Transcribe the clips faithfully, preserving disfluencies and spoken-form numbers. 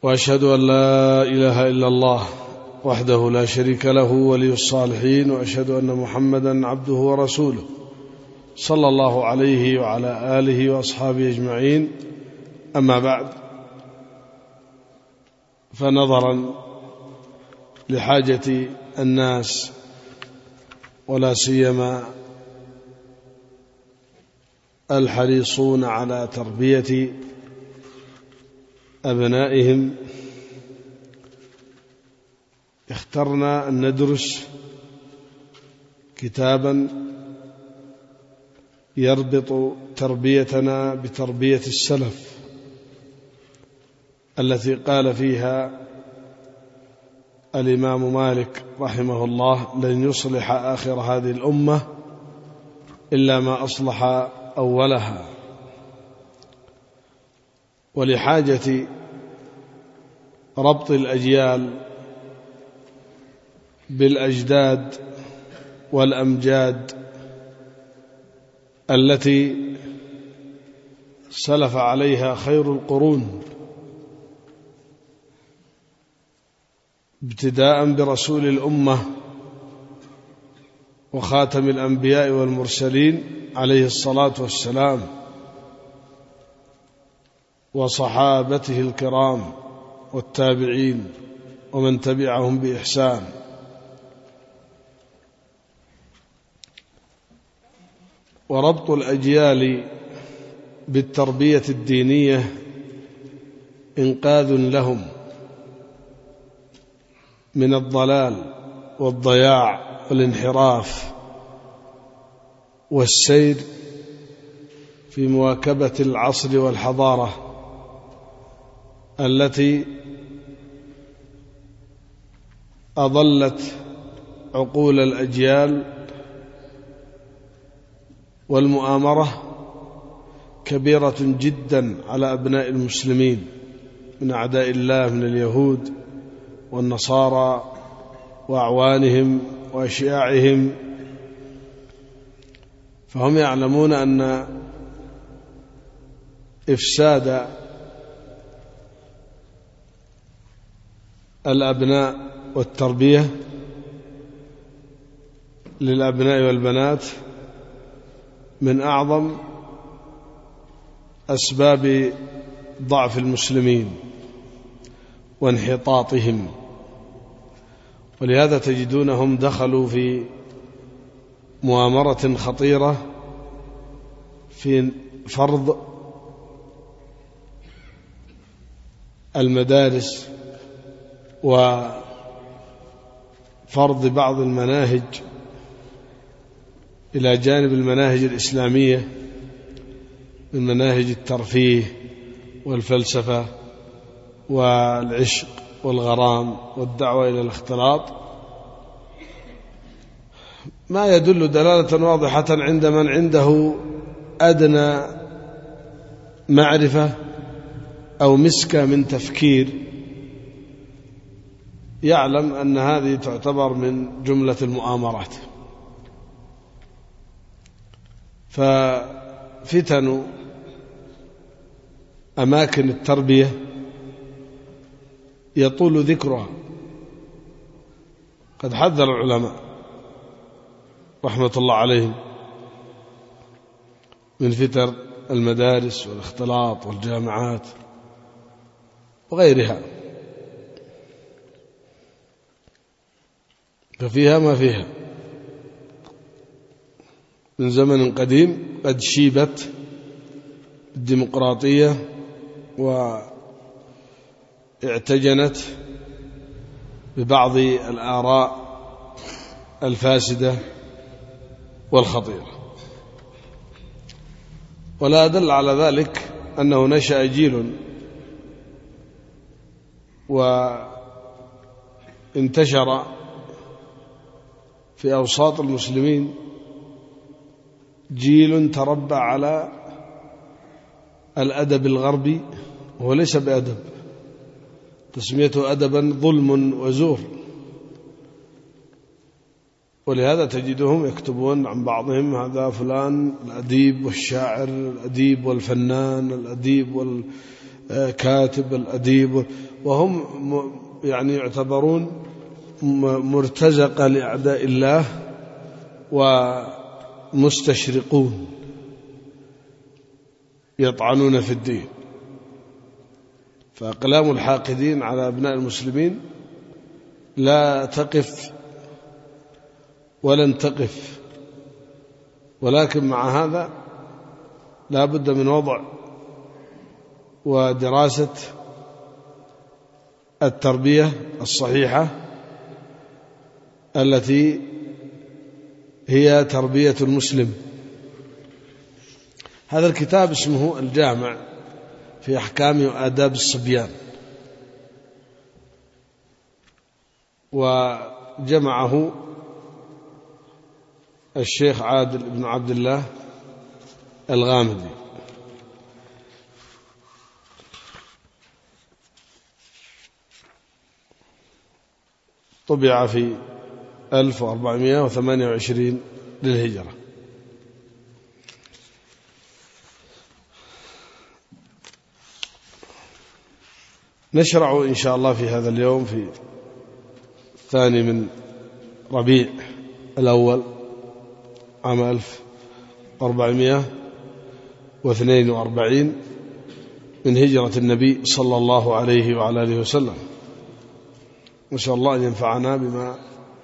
وأشهد أن لا إله إلا الله وحده لا شريك له ولي الصالحين، وأشهد أن محمدا عبده ورسوله صلى الله عليه وعلى آله وأصحابه أجمعين. أما بعد، فنظرا لحاجة الناس ولا سيما الحريصون على تربية أبنائهم، اخترنا أن ندرس كتابا يربط تربيتنا بتربية السلف التي قال فيها الإمام مالك رحمه الله: لن يصلح آخر هذه الأمة إلا ما أصلح أولها. ولحاجة ربط الأجيال بالأجداد والأمجاد التي سلف عليها خير القرون، ابتداء برسول الأمة وخاتم الأنبياء والمرسلين عليه الصلاة والسلام، وصحابته الكرام والتابعين ومن تبعهم بإحسان. وربط الأجيال بالتربية الدينية إنقاذ لهم من الضلال والضياع والانحراف والسير في مواكبة العصر والحضارة التي أضلت عقول الأجيال، والمؤامرة كبيرة جدا على أبناء المسلمين من أعداء الله من اليهود والنصارى وأعوانهم وأشياعهم. فهم يعلمون أن إفساد الأبناء والتربية للأبناء والبنات من أعظم أسباب ضعف المسلمين وانحطاطهم. ولهذا تجدونهم دخلوا في مؤامرة خطيرة في فرض المدارس وفرض بعض المناهج إلى جانب المناهج الإسلامية من مناهج الترفيه والفلسفة والعشق والغرام والدعوة إلى الاختلاط، ما يدل دلالة واضحة عند من عنده أدنى معرفة أو مسكة من تفكير، يعلم أن هذه تعتبر من جملة المؤامرات. ففتن أماكن التربية يطول ذكرها. قد حذر العلماء رحمة الله عليهم من فتن المدارس والاختلاط والجامعات وغيرها، ففيها ما فيها من زمن قديم قد شيبت الديمقراطية واعتجنت ببعض الآراء الفاسدة والخطيرة. ولا أدل على ذلك أنه نشأ جيل وانتشر في أوساط المسلمين جيل تربى على الأدب الغربي، وهو ليس بأدب، تسميته أدبا ظلم وزور. ولهذا تجدهم يكتبون عن بعضهم: هذا فلان الأديب والشاعر، الأديب والفنان، الأديب كاتب الأديب، وهم يعني يعتبرون مرتزقة لأعداء الله ومستشرقون يطعنون في الدين. فأقلام الحاقدين على أبناء المسلمين لا تقف ولن تقف، ولكن مع هذا لا بد من وضع ودراسة التربية الصحيحة التي هي تربية المسلم. هذا الكتاب اسمه الجامع في أحكام وآداب الصبيان، وجمعه الشيخ عادل بن عبد الله الغامدي. طبع في ألف وأربعمائة وثمانية وعشرين للهجرة. نشرع إن شاء الله في هذا اليوم في الثاني من ربيع الأول عام ألف وأربعمائة واثنين وأربعين من هجرة النبي صلى الله عليه وعلى آله وسلم. نسأل الله أن ينفعنا بما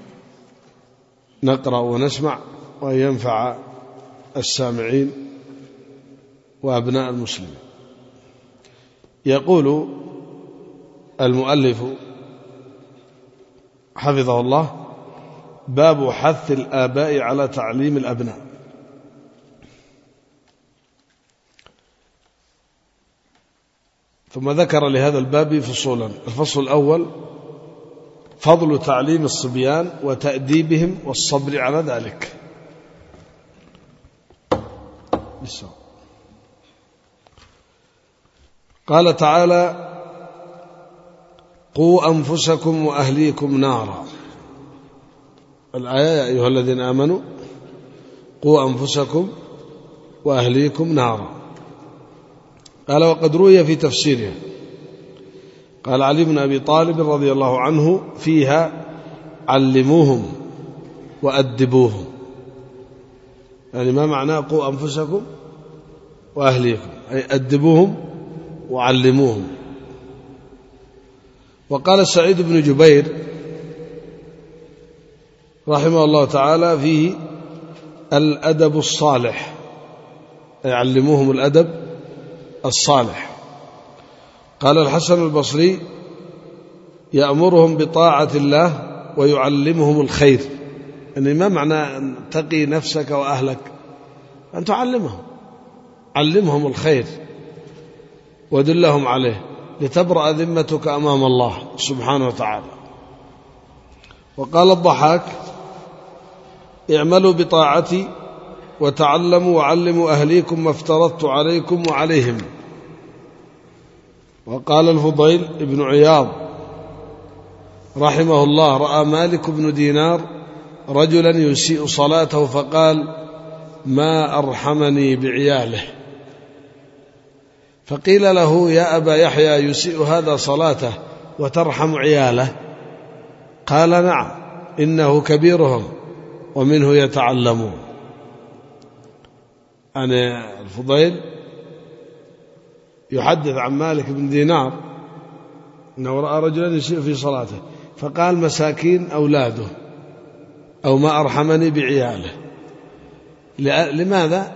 نقرأ ونسمع، وأن ينفع السامعين وأبناء المسلمين. يقول المؤلف حفظه الله: باب حث الآباء على تعليم الأبناء. ثم ذكر لهذا الباب فصولا. الفصل الأول: فضل تعليم الصبيان وتأديبهم والصبر على ذلك. قال تعالى: قوا أنفسكم وأهليكم نارا. الآية: يا أيها الذين آمنوا قوا أنفسكم وأهليكم نارا. قال: وقد روي في تفسيرها، قال علي بن أبي طالب رضي الله عنه فيها: علموهم وأدبوهم. يعني ما معنى قوا أنفسكم وأهليكم؟ أي أدبوهم وعلموهم. وقال سعيد بن جبير رحمه الله تعالى فيه: الأدب الصالح، أي علموهم الأدب الصالح. قال الحسن البصري: يأمرهم بطاعة الله ويعلمهم الخير. يعني ما معنى أن تقي نفسك وأهلك؟ أن تعلمهم، علمهم الخير ودلهم عليه لتبرأ ذمتك أمام الله سبحانه وتعالى. وقال الضحاك: اعملوا بطاعتي وتعلموا وعلموا أهليكم ما افترضت عليكم وعليهم. وقال الفضيل ابن عياض رحمه الله: رأى مالك بن دينار رجلا يسيء صلاته فقال: ما أرحمني بعياله. فقيل له: يا أبا يحيى، يسيء هذا صلاته وترحم عياله؟ قال: نعم، إنه كبيرهم ومنه يتعلمون. أنا الفضيل يحدث عن مالك بن دينار أنه رأى رجلا يسيء في صلاته فقال: مساكين أولاده، أو ما أرحمني بعياله. لماذا؟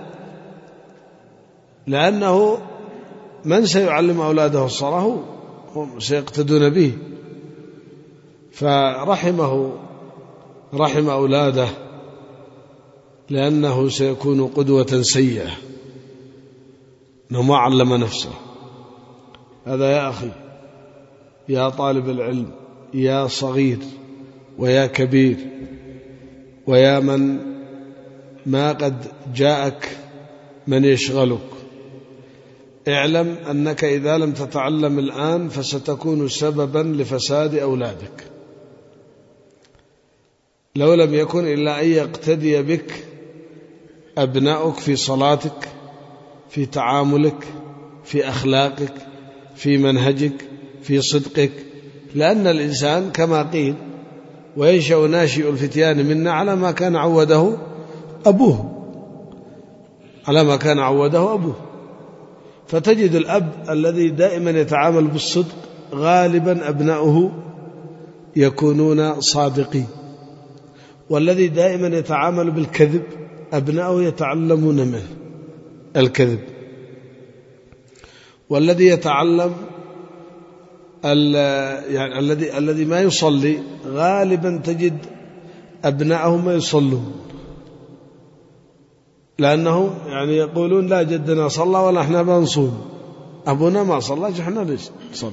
لأنه من سيعلم أولاده الصلاة هم سيقتدون به، فرحمه رحم أولاده لأنه سيكون قدوة سيئة، أنه ما علم نفسه. هذا يا أخي، يا طالب العلم، يا صغير ويا كبير، ويا من ما قد جاءك من يشغلك، اعلم أنك إذا لم تتعلم الآن فستكون سببا لفساد أولادك. لو لم يكن إلا أن يقتدي بك أبناؤك في صلاتك، في تعاملك، في أخلاقك، في منهجك في صدقك، لأن الإنسان كما قيل وينشأ ناشئ الفتيان منا على ما كان عوده أبوه على ما كان عوده أبوه. فتجد الأب الذي دائما يتعامل بالصدق غالبا أبناؤه يكونون صادقين، والذي دائما يتعامل بالكذب أبناؤه يتعلمون منه الكذب، والذي يتعلم يعني الذي الذي ما يصلي غالبا تجد أبناءه ما يصلون، لأنه يعني يقولون لا جدنا صلى ولا احنا بنصوم، أبونا ما صلى احنا ليش نصلي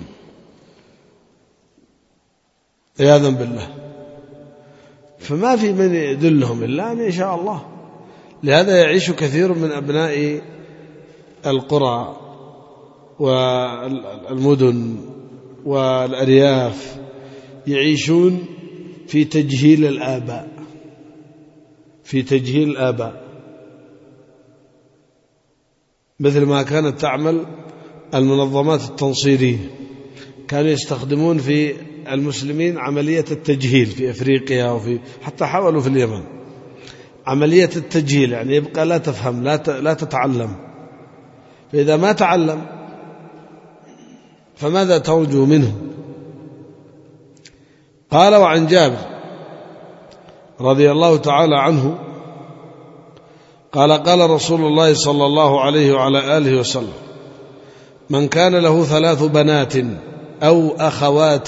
عياذا بالله. فما في من يدلهم إلا أن يشاء الله. لهذا يعيش كثير من أبناء القرى والمدن والأرياف يعيشون في تجهيل الآباء في تجهيل الآباء مثل ما كانت تعمل المنظمات التنصيرية. كانوا يستخدمون في المسلمين عملية التجهيل في أفريقيا، وفي حتى حاولوا في اليمن عملية التجهيل، يعني يبقى لا تفهم لا لا تتعلم. فإذا ما تعلم فماذا ترجو منه؟ قال: وعن جابر رضي الله تعالى عنه قال: قال رسول الله صلى الله عليه وعلى آله وسلم: من كان له ثلاث بنات أو أخوات،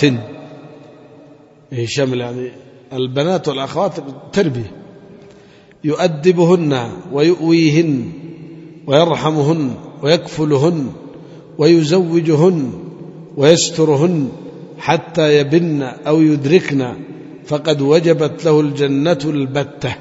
شمل يعني البنات والأخوات تربية، يؤدبهن ويؤويهن ويرحمهن ويكفلهن ويزوجهن ويسترهن حتى يبن أو يدركن فقد وجبت له الجنة البتة.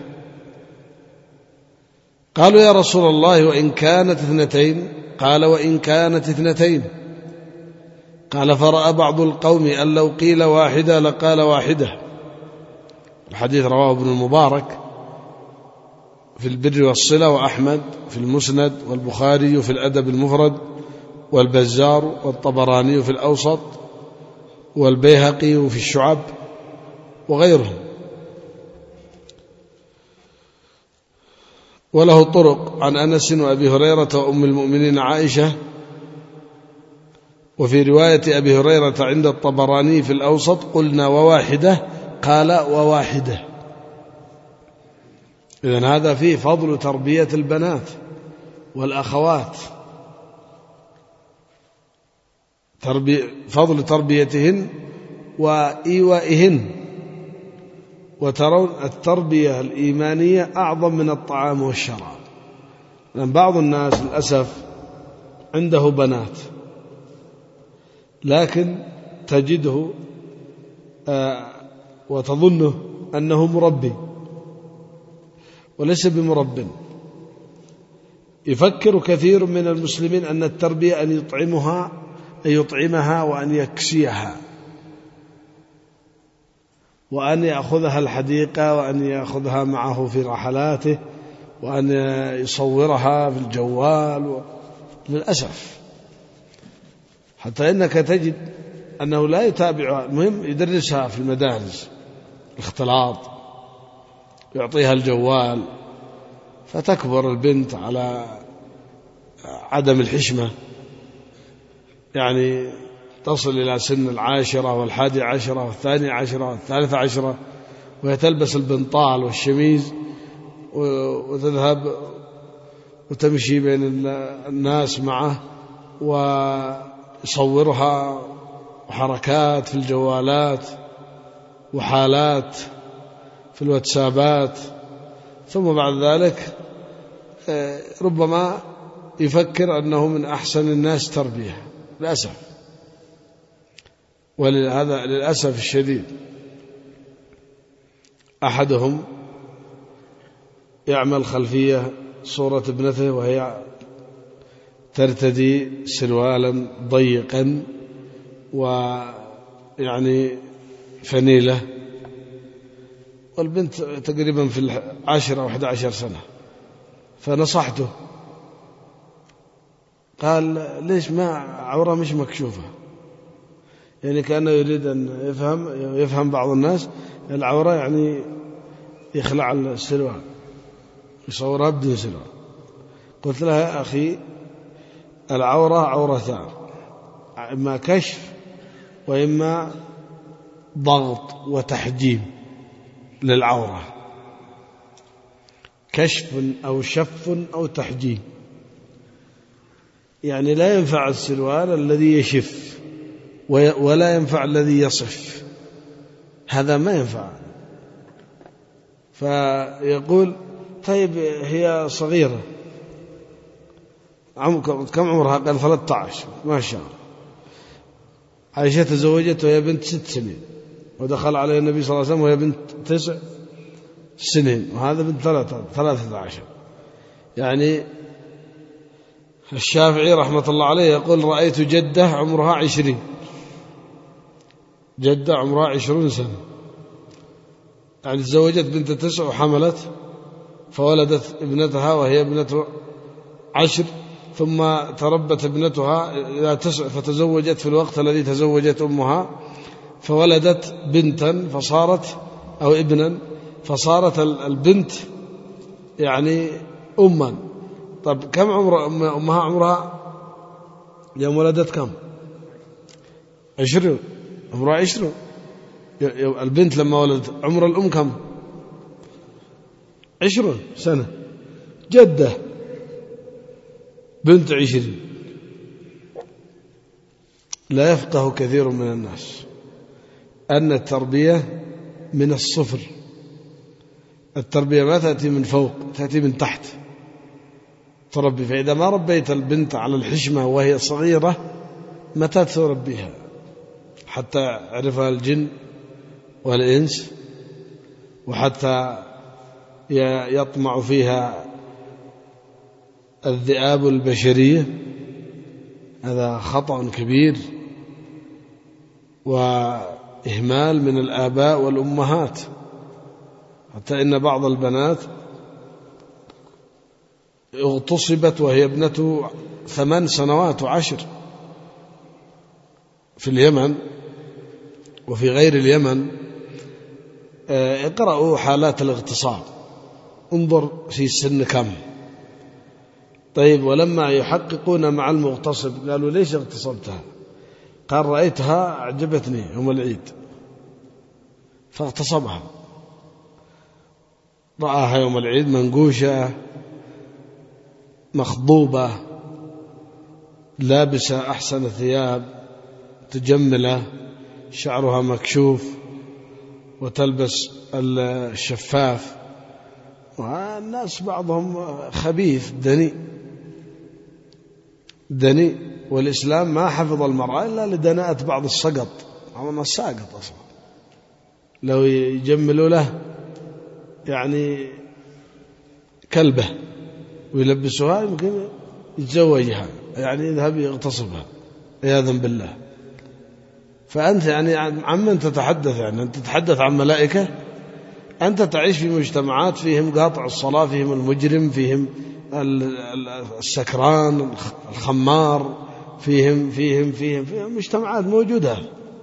قالوا: يا رسول الله وإن كانت اثنتين؟ قال: وإن كانت اثنتين. قال: فرأى بعض القوم أن لو قيل واحدة لقال واحدة. الحديث رواه ابن المبارك في البر والصلة، وأحمد في المسند، والبخاري في الأدب المفرد، والبزار والطبراني في الأوسط، والبيهقي في الشعب وغيرهم. وله طرق عن أنس وأبي هريرة وأم المؤمنين عائشة. وفي رواية أبي هريرة عند الطبراني في الأوسط: قلنا وواحدة، قال وواحدة. إذن هذا فيه فضل تربية البنات والأخوات، تربي فضل تربيتهن وإيوائهن. وترون التربية الإيمانية أعظم من الطعام والشراب. لأن بعض الناس للأسف عنده بنات لكن تجده آه وتظنه أنه مربي وليس بمرب. يفكر كثير من المسلمين أن التربية أن يطعمها أن يطعمها وأن يكسيها وأن يأخذها الحديقة وأن يأخذها معه في رحلاته وأن يصورها في الجوال. للأسف حتى إنك تجد أنه لا يتابعها، المهم يدرسها في المدارس الاختلاط، يعطيها الجوال، فتكبر البنت على عدم الحشمة، يعني تصل إلى سن العاشرة والحادي عشرة والثاني عشرة والثالثة عشرة وهي تلبس البنطال والشميز وتذهب وتمشي بين الناس معه ويصورها، وحركات في الجوالات وحالات في الواتسابات. ثم بعد ذلك ربما يفكر أنه من أحسن الناس تربية، للأسف. ولهذا للأسف الشديد أحدهم يعمل خلفية صورة ابنته وهي ترتدي سروالا ضيقا ويعني فنيلة، والبنت تقريبا في العاشرة أو أحد عشر سنة. فنصحته، قال ليش ما عورة مش مكشوفة؟ يعني كأنه يريد أن يفهم يفهم بعض الناس العورة يعني يخلع السروال يصورها بدون سروال. قلت لها يا أخي العورة عورتان، إما كشف وإما ضغط وتحجيم للعورة، كشف أو شف أو تحجيم. يعني لا ينفع السروال الذي يشف ولا ينفع الذي يصف، هذا ما ينفع. فيقول طيب هي صغيرة، كم عمرها؟ قال ثلاثة عشر. ما شاء الله. عائشة تزوجت وهي بنت ست سنين، ودخل عليها النبي صلى الله عليه وسلم وهي بنت تسع سنين، وهذا بنت ثلاثة ثلاثة عشر. يعني الشافعي رحمة الله عليه يقول رأيت جدة عمرها عشرين، جدة عمرها عشرون سنة، يعني تزوجت بنت تسع وحملت فولدت ابنتها وهي ابنة عشر، ثم تربت ابنتها إلى تسع فتزوجت في الوقت الذي تزوجت أمها فولدت بنتا فصارت أو ابنا فصارت البنت يعني أما. طب كم عمر أمها؟ عمرها يوم ولدت كم؟ عشرون، عمرها عشرون. البنت لما ولدت عمر الأم كم؟ عشرون سنة. جدة بنت عشرين. لا يفقه كثير من الناس أن التربية من الصفر. التربية ما تأتي من فوق، تأتي من تحت تربي. فإذا ما ربيت البنت على الحشمة وهي صغيرة متى تربيها؟ حتى يعرفها الجن والإنس، وحتى يطمع فيها الذئاب البشرية. هذا خطأ كبير وإهمال من الآباء والأمهات. حتى إن بعض البنات اغتصبت وهي ابنة ثمان سنوات وعشر في اليمن وفي غير اليمن. اقرأوا حالات الاغتصاب، انظر في السن كم. طيب ولما يحققون مع المغتصب قالوا ليش اغتصبتها؟ قال رأيتها أعجبتني يوم العيد فاغتصبها. رآها يوم العيد منقوشة مخضوبة لابسة أحسن ثياب تجملة، شعرها مكشوف وتلبس الشفاف. والناس بعضهم خبيث دني دني والإسلام ما حفظ المرأة إلا لدناءة بعض السقط. بعض الناس ساقط أصلا، لو يجملوا له يعني كلبة ويلبسوها يمكن يتزوجها، يعني يذهب يغتصبها عياذا بالله. فأنت يعني عن من تتحدث؟ يعني أنت تتحدث عن ملائكة؟ أنت تعيش في مجتمعات فيهم قاطع الصلاة، فيهم المجرم، فيهم السكران الخمار، فيهم فيهم فيهم, فيهم مجتمعات موجودة.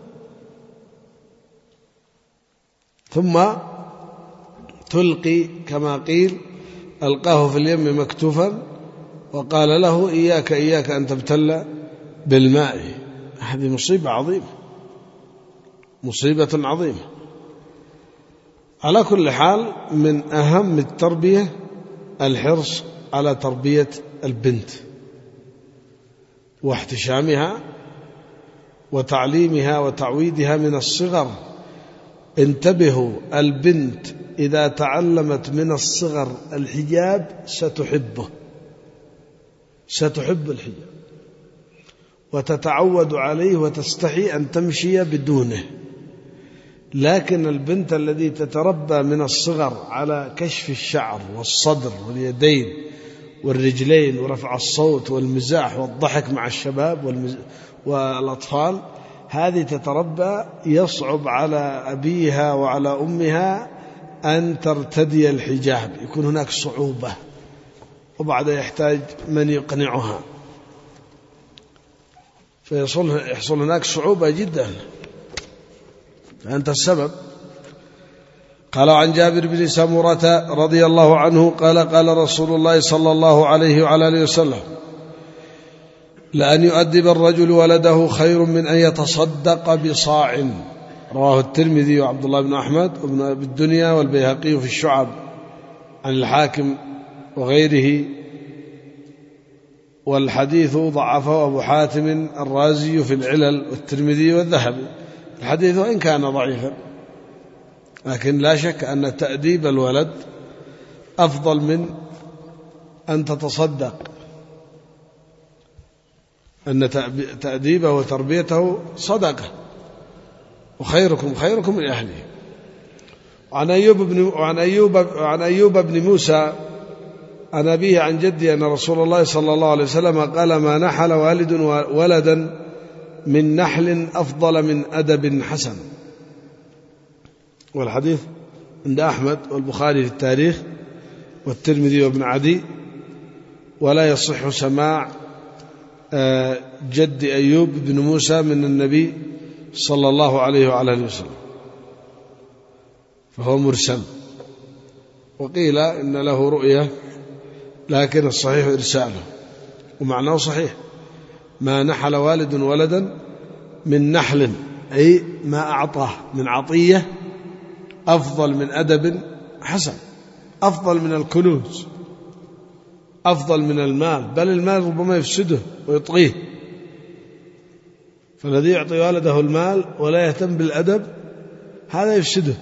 ثم تلقي كما قيل ألقاه في اليم مكتوفا وقال له إياك إياك أن تبتل بالماء. هذه مصيبة عظيمة، مصيبة عظيمة. على كل حال من أهم التربية الحرص على تربية البنت واحتشامها وتعليمها وتعويدها من الصغر. انتبهوا، البنت إذا تعلمت من الصغر الحجاب ستحبه، ستحب الحجاب وتتعود عليه وتستحي أن تمشي بدونه. لكن البنت التي تتربى من الصغر على كشف الشعر والصدر واليدين والرجلين ورفع الصوت والمزاح والضحك مع الشباب والأطفال، هذه تتربى يصعب على أبيها وعلى أمها أن ترتدي الحجاب، يكون هناك صعوبة وبعد يحتاج من يقنعها. فيحصل يحصل هناك صعوبة جدا، فأنت السبب. قال عن جابر بن سمرة رضي الله عنه قال قال رسول الله صلى الله عليه وعلى آله وسلم: لأن يؤدب الرجل ولده خير من أن يتصدق بصاع. رواه الترمذي وعبد الله بن أحمد وابن أبي الدنيا والبيهقي في الشعب عن الحاكم وغيره، والحديث ضعفه أبو حاتم الرازي في العلل والترمذي والذهبي. الحديث وإن كان ضعيفا، لكن لا شك أن تأديب الولد أفضل من أن تتصدق، أن تأديبه وتربيته صدقة، وخيركم خيركم لأهله. وعن أيوب بن وعن أيوب عن أيوب بن موسى عن أبيه عن جدي أن رسول الله صلى الله عليه وسلم قال: ما نحل والد ولدا من نحل أفضل من أدب حسن. والحديث عند أحمد والبخاري في التاريخ والترمذي وابن عدي، ولا يصح سماع جد أيوب بن موسى من النبي صلى الله عليه وعلى آله وسلم، فهو مرسل. وقيل إن له رؤية، لكن الصحيح إرساله، ومعناه صحيح: ما نحل والد ولدا من نحل، أي ما أعطاه من عطية أفضل من أدب حسن، أفضل من الكنوز، أفضل من المال، بل المال ربما يفسده ويطغيه. فالذي يعطي والده المال ولا يهتم بالأدب هذا يفسده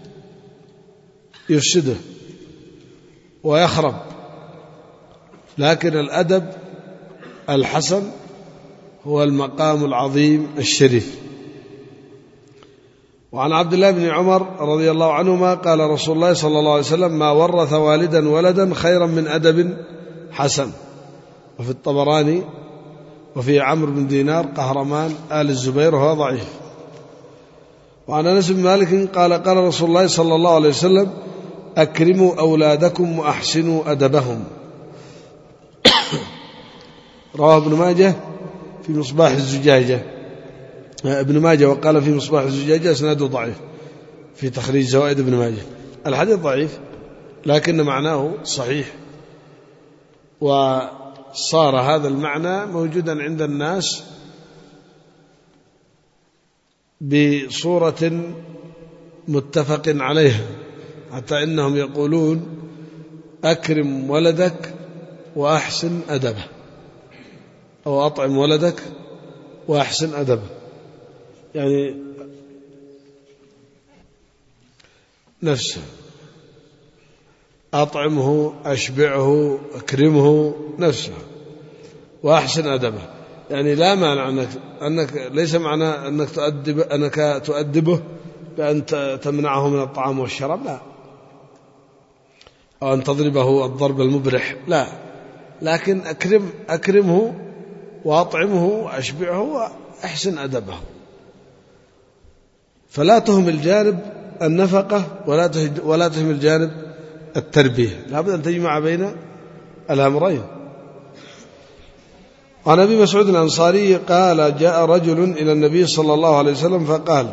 يفسده ويخرب. لكن الأدب الحسن هو المقام العظيم الشريف. وعن عبد الله بن عمر رضي الله عنهما قال رسول الله صلى الله عليه وسلم: ما ورث والدا ولدا خيرا من أدب حسن. وفي الطبراني وفي عمرو بن دينار قهرمان آل الزبير، وهو ضعيف. وعن أنس بن مالك قال قال رسول الله صلى الله عليه وسلم: أكرموا أولادكم وأحسنوا أدبهم. رواه ابن ماجه في مصباح الزجاجة ابن ماجه وقال في مصباح الزجاجة اسناده ضعيف في تخريج زوائد ابن ماجه. الحديث ضعيف لكن معناه صحيح، وصار هذا المعنى موجودا عند الناس بصورة متفق عليها، حتى إنهم يقولون: أكرم ولدك وأحسن أدبه، أو أطعم ولدك وأحسن أدبه، يعني نفسه، أطعمه، أشبعه، أكرمه نفسه، وأحسن أدبه. يعني لا مانع أنك, أنك ليس معنى أنك تؤدب أنك تؤدبه بأن تمنعه من الطعام والشراب، لا، أو أن تضربه الضرب المبرح، لا، لكن أكرم أكرمه وأطعمه وأشبعه وأحسن أدبه. فلا تهمل جانب النفقة ولا ولا تهمل جانب التربية، لابد أن تجمع بين الأمرين. عن أبي مسعود الأنصاري قال: جاء رجل إلى النبي صلى الله عليه وسلم فقال: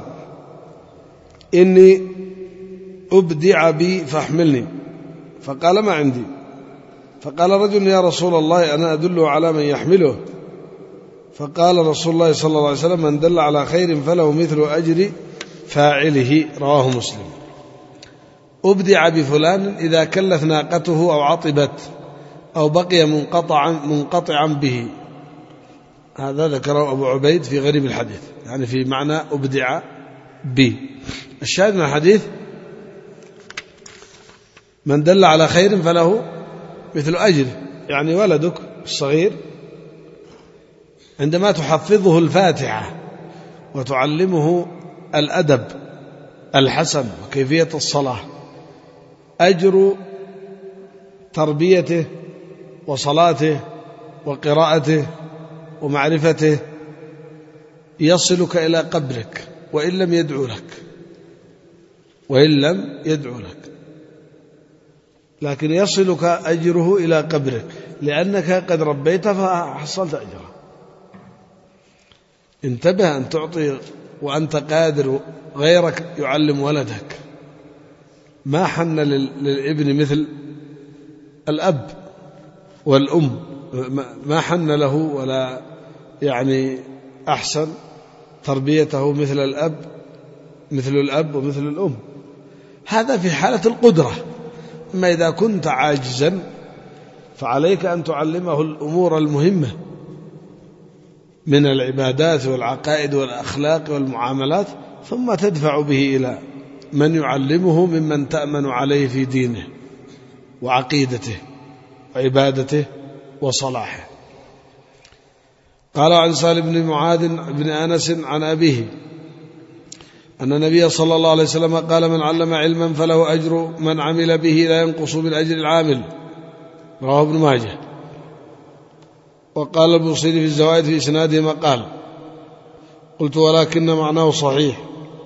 إني أبدع بي فاحملني. فقال: ما عندي. فقال رجل: يا رسول الله أنا أدله على من يحمله. فقال رسول الله صلى الله عليه وسلم: من دل على خير فله مثل أجر فاعله. رواه مسلم. أبدع بفلان إذا كلت ناقته أو عطبت أو بقي منقطعا, منقطعا به. هذا ذكره أبو عبيد في غريب الحديث، يعني في معنى أبدع به. الشاهد من الحديث: من دل على خير فله مثل أجر، يعني ولدك الصغير عندما تحفظه الفاتحة وتعلمه الأدب الحسن وكيفية الصلاة، أجر تربيته وصلاته وقراءته ومعرفته يصلك إلى قبرك وإن لم يدعو لك وإن لم يدعو لك لكن يصلك أجره إلى قبرك، لأنك قد ربيت فحصلت أجره. انتبه أن تعطي وأنت قادر غيرك يعلم ولدك. ما حن للابن مثل الأب والأم، ما حن له ولا يعني أحسن تربيته مثل الأب مثل الأب ومثل الأم. هذا في حالة القدرة. أما إذا كنت عاجزا فعليك أن تعلمه الأمور المهمة من العبادات والعقائد والأخلاق والمعاملات، ثم تدفع به إلى من يعلمه ممن تأمن عليه في دينه وعقيدته وعبادته وصلاحه. قال عن سالم بن معاذ بن أنس عن أبيه أن النبي صلى الله عليه وسلم قال: من علم علما فله أجر من عمل به لا ينقص من أجر العامل. رواه ابن ماجه. وقال البوصيري في الزوائد في إسناده مقال، قلت: ولكن معناه صحيح،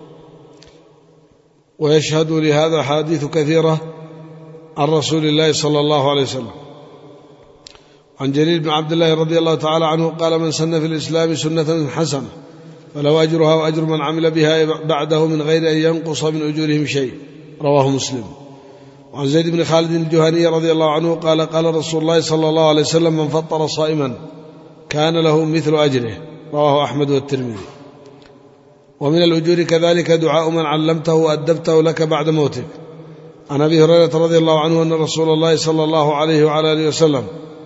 ويشهد لهذا حديث كثيرة عن رسول الله صلى الله عليه وسلم. عن جرير بن عبد الله رضي الله تعالى عنه قال: من سن في الإسلام سنة حسنة فله أجرها وأجر من عمل بها بعده من غير أن ينقص من أجورهم شيء. رواه مسلم. وعن زيد بن خالد الجهني رضي الله عنه قال: قال رسول الله صلى الله عليه وسلم: من فطر صائما كان له مثل أجره. رواه أحمد والترمذي. ومن الأجور كذلك دعاء من علمته وأدبته لك بعد موتك. عن أبي هريرة رضي الله عنه أن رسول الله صلى الله عليه وعلى آله وسلم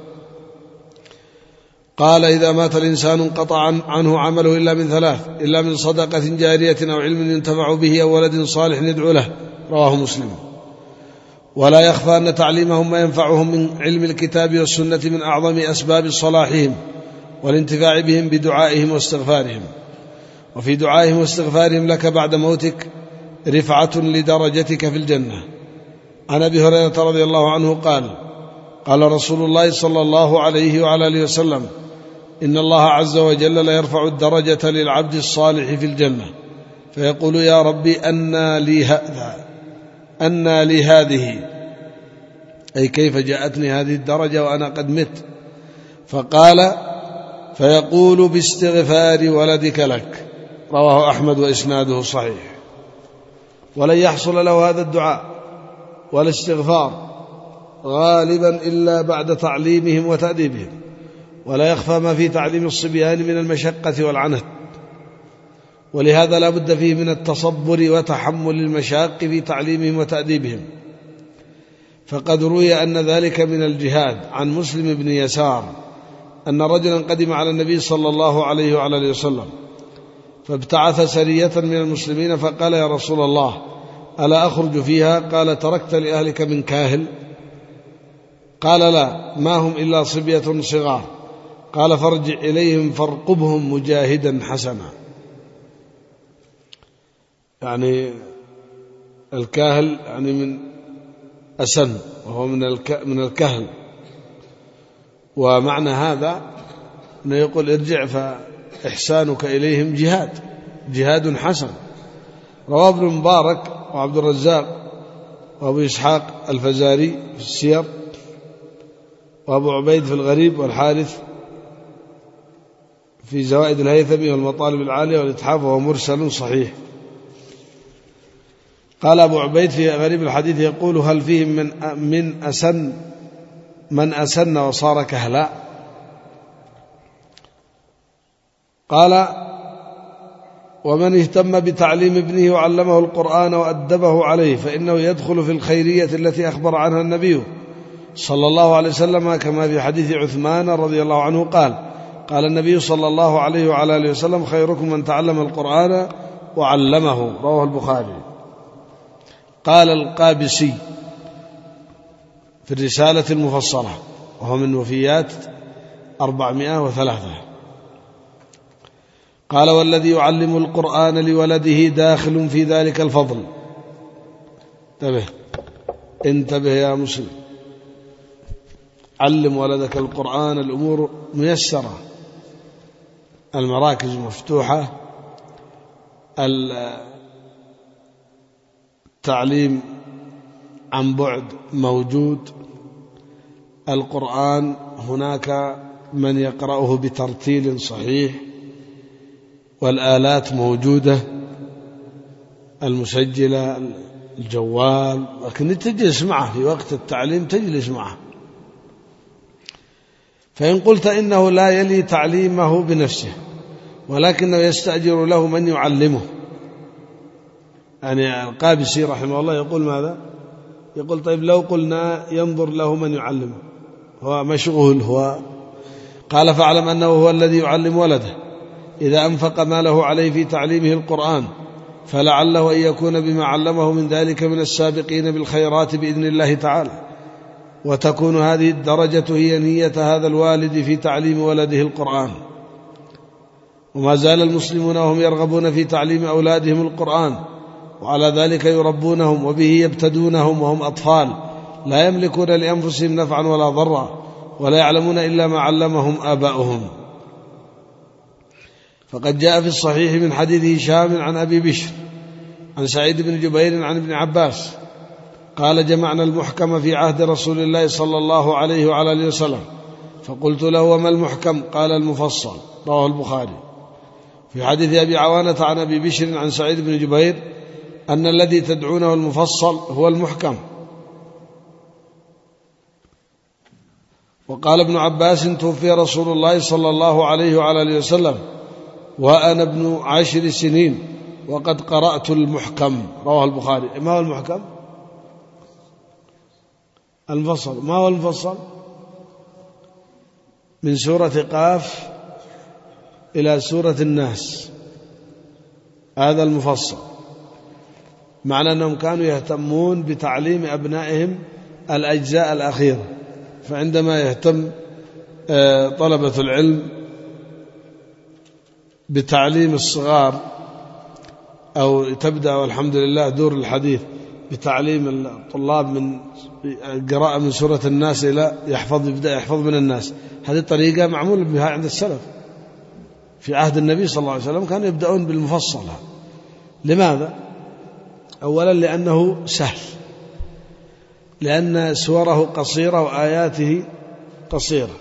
قال: إذا مات الإنسان انقطع عنه عمله إلا من ثلاث: إلا من صدقة جارية أو علم ينتفع به أو ولد صالح يدعو له. رواه مسلم. ولا يخفى أن تعليمهم ما ينفعهم من علم الكتاب والسنة من أعظم أسباب صلاحهم والانتفاع بهم بدعائهم واستغفارهم. وفي دعائهم واستغفارهم لك بعد موتك رفعة لدرجتك في الجنة. عن أبي هريرة رضي الله عنه قال: قال رسول الله صلى الله عليه وعلى آله وسلم: إن الله عز وجل لا يرفع الدرجة للعبد الصالح في الجنة فيقول: يا ربي أنى لي هذا أنى لي هذه، أي كيف جاءتني هذه الدرجة وأنا قد مت؟ فقال: فيقول: باستغفار ولدك لك. رواه أحمد وإسناده صحيح. ولن يحصل له هذا الدعاء والاستغفار غالبا إلا بعد تعليمهم وتأديبهم. ولا يخفى ما في تعليم الصبيان من المشقة والعنت، ولهذا لا بد فيه من التصبر وتحمل المشاق في تعليمهم وتأديبهم. فقد روي أن ذلك من الجهاد. عن مسلم بن يسار أن رجلا قدم على النبي صلى الله عليه وعلى آله وسلم فابتعث سرية من المسلمين فقال: يا رسول الله ألا أخرج فيها؟ قال: تركت لأهلك من كاهل؟ قال: لا، ما هم إلا صبية صغار. قال: فارجع إليهم فارقبهم مجاهدا حسنا. يعني الكاهل يعني من أسن، وهو من من الكهل. ومعنى هذا أنه يقول: ارجع فإحسانك إليهم جهاد جهاد حسن. رواه ابن مبارك وعبد الرزاق وأبو إسحاق الفزاري في السير، وأبو عبيد في الغريب، والحارث في زوائد الهيثمي والمطالب العالية والإتحاف، وهو مرسل صحيح. قال أبو عبيد في غريب الحديث يقول: هل فيهم من من أسن من أسن وصار كهلا؟ قال: ومن اهتم بتعليم ابنه وعلمه القرآن وأدبه عليه فإنه يدخل في الخيرية التي أخبر عنها النبي صلى الله عليه وسلم، كما في حديث عثمان رضي الله عنه قال: قال النبي صلى الله عليه وعلى آله وسلم: خيركم من تعلم القرآن وعلمه. رواه البخاري. قال القابسي في الرسالة المفصلة، وهو من وفيات أربعمائة وثلاثة، قال: والذي يعلم القرآن لولده داخل في ذلك الفضل. انتبه انتبه يا مسلم، علم ولدك القرآن، الأمور ميسرة، المراكز مفتوحة، التعليم عن بعد موجود، القرآن هناك من يقرأه بترتيل صحيح، والآلات موجودة، المسجلة، الجوال، لكن تجلس معه في وقت التعليم، تجلس معه. فإن قلت إنه لا يلي تعليمه بنفسه ولكنه يستأجر له من يعلمه، يعني القابسي رحمه الله يقول ماذا؟ يقول طيب لو قلنا ينظر له من يعلمه، هو مشغول، هو قال فاعلم أنه هو الذي يعلم ولده إذا أنفق ماله عليه في تعليمه القرآن، فلعله أن يكون بما علمه من ذلك من السابقين بالخيرات بإذن الله تعالى، وتكون هذه الدرجة هي نية هذا الوالد في تعليم ولده القرآن. وما زال المسلمون وهم يرغبون في تعليم أولادهم القرآن، وعلى ذلك يربونهم وبه يبتدونهم وهم أطفال لا يملكون لأنفسهم نفعا ولا ضرا، ولا يعلمون إلا ما علمهم آباؤهم. فقد جاء في الصحيح من حديث هشام عن أبي بشر عن سعيد بن جبير عن ابن عباس قال جمعنا المحكم في عهد رسول الله صلى الله عليه وعلى آله وسلم، فقلت له وما المحكم؟ قال المفصل، رواه البخاري. في حديث أبي عوانة عن أبي بشر عن سعيد بن جبير أن الذي تدعونه المفصل هو المحكم. وقال ابن عباس توفي رسول الله صلى الله عليه وعلى آله وسلم وأنا ابن عشر سنين وقد قرأت المحكم، رواه البخاري. ما هو المحكم؟ المفصل. ما هو المفصل؟ من سورة قاف إلى سورة الناس، هذا المفصل. معنى أنهم كانوا يهتمون بتعليم أبنائهم الأجزاء الأخيرة، فعندما يهتم طلبة العلم بتعليم الصغار، أو تبدأ والحمد لله دور الحديث بتعليم الطلاب من القراءة من سورة الناس إلى يحفظ يبدأ يحفظ من الناس، هذه الطريقة معمول بها عند السلف. في عهد النبي صلى الله عليه وسلم كانوا يبدأون بالمفصل. لماذا؟ أولا لأنه سهل، لأن سوره قصيرة وآياته قصيرة.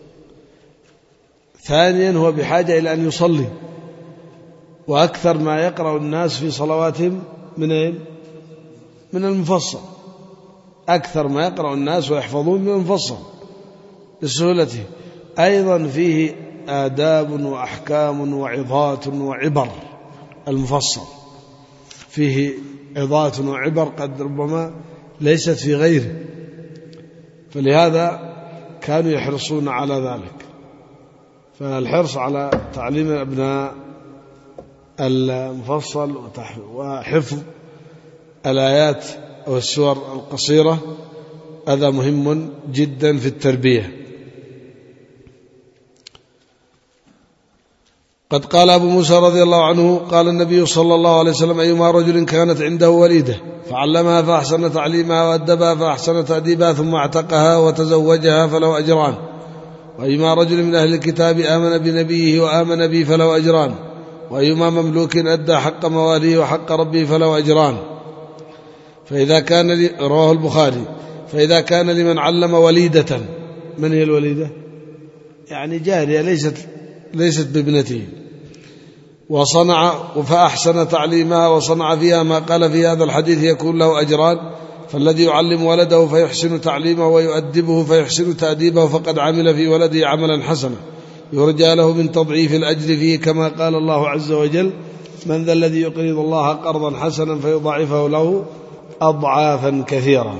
ثانيا هو بحاجة إلى أن يصلي، وأكثر ما يقرأ الناس في صلواتهم من أين؟ من المفصل. أكثر ما يقرأ الناس ويحفظون من المفصل لسهولته. أيضا فيه آداب وأحكام وعظات وعبر. المفصل فيه عظات وعبر قد ربما ليست في غيره، فلهذا كانوا يحرصون على ذلك. فالحرص على تعليم الأبناء المفصل وحفظ الآيات أو السور القصيرة هذا مهم جدا في التربية. قد قال أبو موسى رضي الله عنه قال النبي صلى الله عليه وسلم أيما رجل كانت عنده وليدة فعلمها فأحسن تعليمها وأدبها فأحسن تأديبها ثم اعتقها وتزوجها فله أجران، وأيما رجل من أهل الكتاب آمن بنبيه وآمن به فله أجران، وأيما مملوك أدى حق مواليه وحق ربه فله أجران. فإذا كان لي رواه البخاري فإذا كان لمن علم وليدة، من هي الوليدة؟ يعني جارية ليست ليست بابنته، وصنع فأحسن تعليمها وصنع فيها ما قال في هذا الحديث يكون له أجران. فالذي يعلم ولده فيحسن تعليمه ويؤدبه فيحسن تأديبه فقد عمل في ولده عملا حسنا يرجى له من تضعيف الأجر فيه، كما قال الله عز وجل من ذا الذي يقرض الله قرضا حسنا فيضاعفه له أضعافا كثيرة.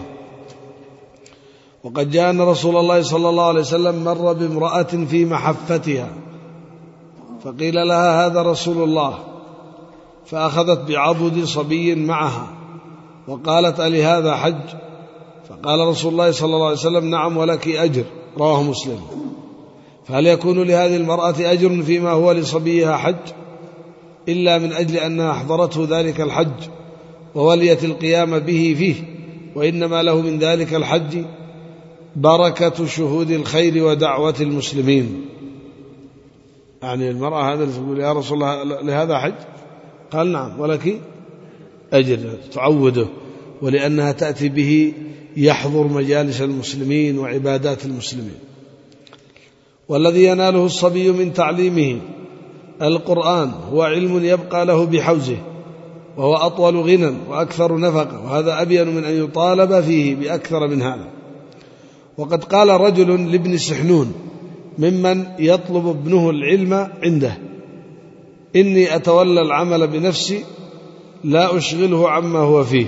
وقد جاء أن رسول الله صلى الله عليه وسلم مر بامرأة في محفتها فقيل لها هذا رسول الله، فأخذت بعضد صبي معها وقالت ألي هذا حج؟ فقال رسول الله صلى الله عليه وسلم نعم ولك أجر، رواه مسلم. فهل يكون لهذه المرأة أجر فيما هو لصبيها حج إلا من أجل أنها أحضرته ذلك الحج ووليت القيام به فيه، وإنما له من ذلك الحج بركة شهود الخير ودعوة المسلمين. يعني المرأة هذا تقول يا رسول الله لهذا حج؟ قال نعم ولك أجر، تعوده، ولأنها تأتي به يحضر مجالس المسلمين وعبادات المسلمين. والذي يناله الصبي من تعليمه القرآن هو علم يبقى له بحوزه، وهو أطول غنى وأكثر نفقة، وهذا أبين من أن يطالب فيه بأكثر من هذا. وقد قال رجل لابن سحنون ممن يطلب ابنه العلم عنده: إني أتولى العمل بنفسي لا أشغله عما هو فيه.